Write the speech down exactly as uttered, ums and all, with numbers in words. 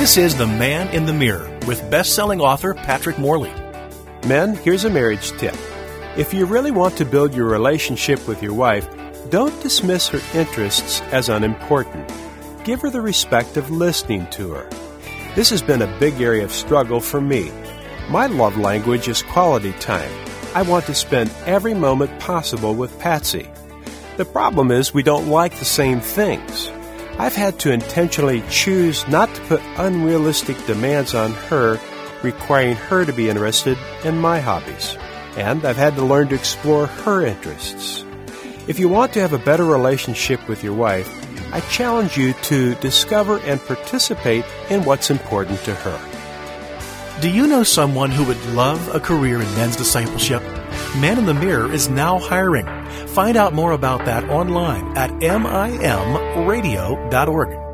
This is The Man in the Mirror with best-selling author Patrick Morley. Men, here's a marriage tip. If you really want to build your relationship with your wife, don't dismiss her interests as unimportant. Give her the respect of listening to her. This has been a big area of struggle for me. My love language is quality time. I want to spend every moment possible with Patsy. The problem is we don't like the same things. I've had to intentionally choose not to put unrealistic demands on her, requiring her to be interested in my hobbies. And I've had to learn to explore her interests. If you want to have a better relationship with your wife, I challenge you to discover and participate in what's important to her. Do you know someone who would love a career in men's discipleship? Man in the Mirror is now hiring. Find out more about that online at M I M radio dot org.